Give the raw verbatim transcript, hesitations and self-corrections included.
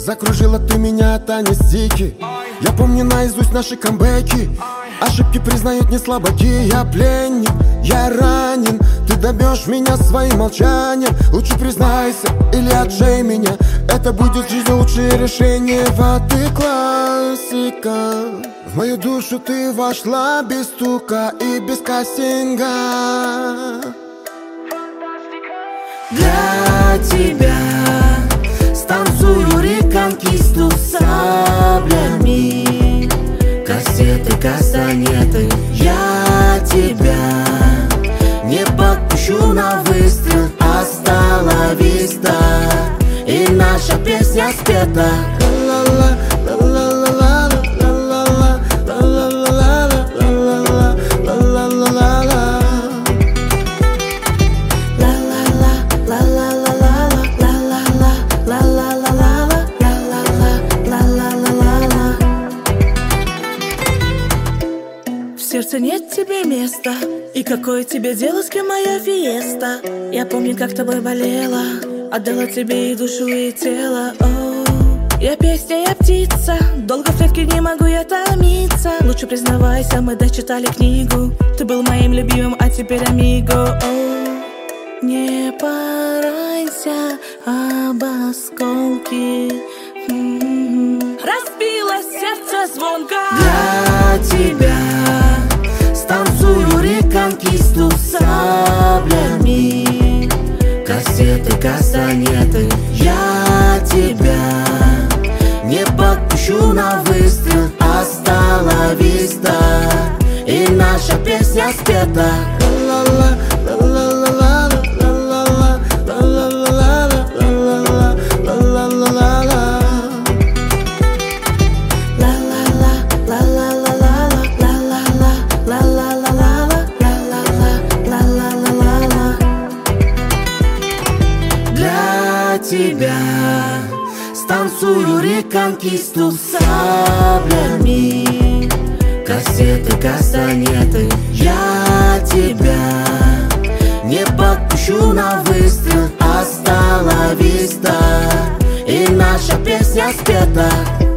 Закружила ты меня, танец дикий. Я помню наизусть наши камбэки. Ошибки признают не слабаки. Я пленник, я ранен. Ты добьешь меня своим молчанием. Лучше признайся или отжей меня. Это будет в жизни лучшее решение. Вот ты классика. В мою душу ты вошла без стука и без кастинга. Для тебя станцую реконкисту саблями, кассеты, кастанеты. Я тебя не подпущу на выстрел. Астала виста, и наша песня спета. В сердце нет тебе места, и какое тебе дело, с кем моя фиеста? Я помню, как тобой болела, отдала тебе и душу, и тело. О, я песня, я птица, долго в клетке не могу я томиться. Лучше признавайся, мы дочитали книгу. Ты был моим любимым, а теперь амиго. О, не поранься об осколки. М-м-м. Разбилось сердце звонко. Для тебя станцую реконкисту саблями, кассеты, кастанеты. Я тебя не подпущу на выстрел. Астала виста, и наша песня спета. Для тебя станцую реконкисту саблями, кассеты, кастанеты. Я тебя не подпущу на выстрел. Астала виста, и наша песня спета.